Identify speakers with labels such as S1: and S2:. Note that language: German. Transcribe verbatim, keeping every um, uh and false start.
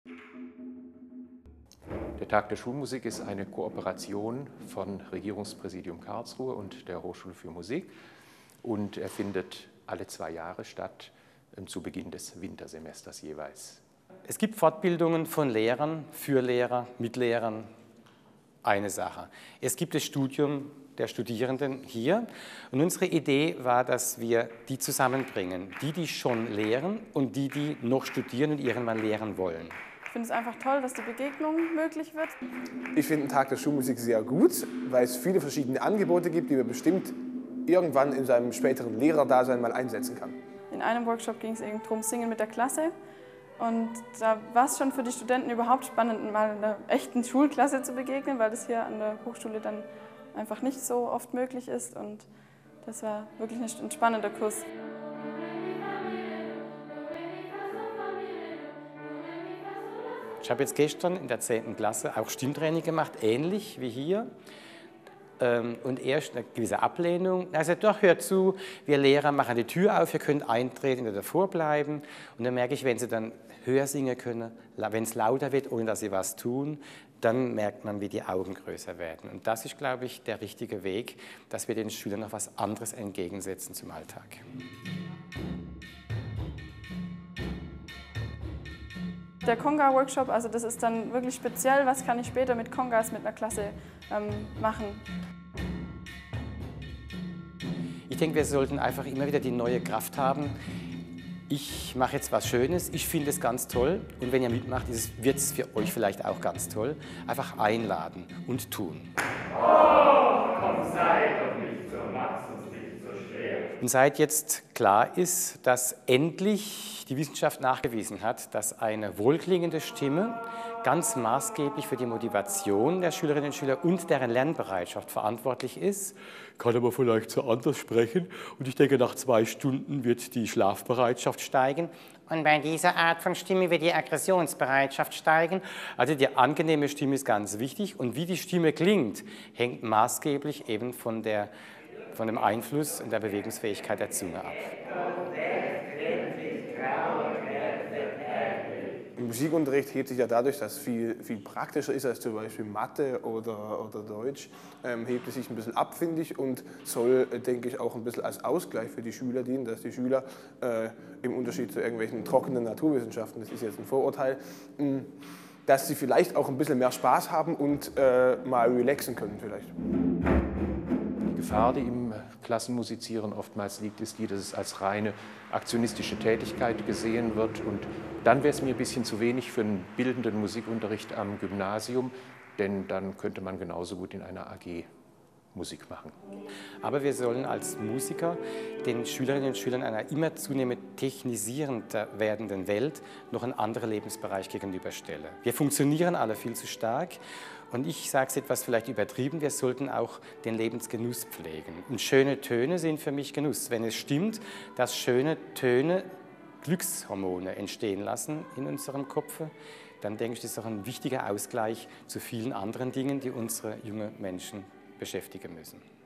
S1: Der Tag der Schulmusik ist eine Kooperation von Regierungspräsidium Karlsruhe und der Hochschule für Musik und er findet alle zwei Jahre statt, zu Beginn des Wintersemesters jeweils.
S2: Es gibt Fortbildungen von Lehrern, für Lehrer, mit Lehrern, eine Sache. Es gibt das Studium der Studierenden hier und unsere Idee war, dass wir die zusammenbringen, die, die schon lehren und die, die noch studieren und irgendwann lehren wollen.
S3: Ich finde es einfach toll, dass die Begegnung möglich wird.
S4: Ich finde den Tag der Schulmusik sehr gut, weil es viele verschiedene Angebote gibt, die man bestimmt irgendwann in seinem späteren Lehrerdasein mal einsetzen kann.
S3: In einem Workshop ging es eben darum, Singen mit der Klasse. Und da war es schon für die Studenten überhaupt spannend, mal einer echten Schulklasse zu begegnen, weil das hier an der Hochschule dann einfach nicht so oft möglich ist. Und das war wirklich ein spannender Kurs.
S2: Ich habe jetzt gestern in der zehnten Klasse auch Stimmtraining gemacht, ähnlich wie hier. Und erst eine gewisse Ablehnung. Er sagt, doch, hört zu, wir Lehrer machen die Tür auf, ihr könnt eintreten oder davor bleiben. Und dann merke ich, wenn sie dann höher singen können, wenn es lauter wird, ohne dass sie was tun, dann merkt man, wie die Augen größer werden. Und das ist, glaube ich, der richtige Weg, dass wir den Schülern noch was anderes entgegensetzen zum Alltag.
S3: Der Conga-Workshop, also das ist dann wirklich speziell, was kann ich später mit Congas mit einer Klasse ähm, machen.
S2: Ich denke, wir sollten einfach immer wieder die neue Kraft haben. Ich mache jetzt was Schönes, ich finde es ganz toll und wenn ihr mitmacht, wird es für euch vielleicht auch ganz toll. Einfach einladen und tun.
S5: Oh, komm, sei doch nicht so, mach's uns nicht so schwer.
S2: Und seit jetzt klar ist, dass endlich die Wissenschaft nachgewiesen hat, dass eine wohlklingende Stimme ganz maßgeblich für die Motivation der Schülerinnen und Schüler und deren Lernbereitschaft verantwortlich ist. Kann aber vielleicht so anders sprechen und ich denke, nach zwei Stunden wird die Schlafbereitschaft steigen. Und bei dieser Art von Stimme wird die Aggressionsbereitschaft steigen. Also die angenehme Stimme ist ganz wichtig und wie die Stimme klingt, hängt maßgeblich eben von, der, von dem Einfluss und der Bewegungsfähigkeit der Zunge ab.
S4: Im Musikunterricht hebt sich ja dadurch, dass es viel, viel praktischer ist als zum Beispiel Mathe oder, oder Deutsch, ähm, hebt es sich ein bisschen ab, finde ich, und soll, äh, denke ich, auch ein bisschen als Ausgleich für die Schüler dienen, dass die Schüler äh, im Unterschied zu irgendwelchen trockenen Naturwissenschaften, das ist jetzt ein Vorurteil, mh, dass sie vielleicht auch ein bisschen mehr Spaß haben und äh, mal relaxen können vielleicht.
S1: Die Gefahr, die im Klassenmusizieren oftmals liegt, ist die, dass es als reine aktionistische Tätigkeit gesehen wird. Und dann wäre es mir ein bisschen zu wenig für einen bildenden Musikunterricht am Gymnasium, denn dann könnte man genauso gut in einer A G Musik machen.
S2: Aber wir sollen als Musiker den Schülerinnen und Schülern einer immer zunehmend technisierender werdenden Welt noch einen anderen Lebensbereich gegenüberstellen. Wir funktionieren alle viel zu stark und ich sage es etwas vielleicht übertrieben, wir sollten auch den Lebensgenuss pflegen. Und schöne Töne sind für mich Genuss. Wenn es stimmt, dass schöne Töne Glückshormone entstehen lassen in unserem Kopf, dann denke ich, das ist auch ein wichtiger Ausgleich zu vielen anderen Dingen, die unsere jungen Menschen beschäftigen müssen.